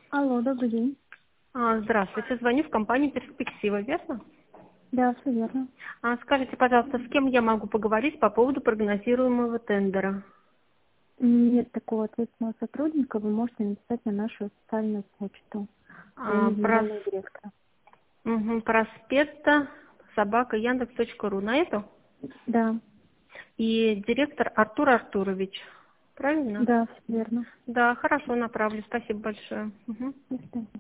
Алло, добрый день. Здравствуйте, звоню в компанию «Перспектива», верно? Да, все верно. Скажите, пожалуйста, с кем я могу поговорить по поводу прогнозируемого тендера? Нет такого ответственного сотрудника, вы можете написать на нашу социальную почту по имени генерального директора. Проспекта @яндекс.ру. На эту? Да, И директор Артур Артурович. Правильно? да, все верно. Да, хорошо, направлю. Спасибо большое. До свидания.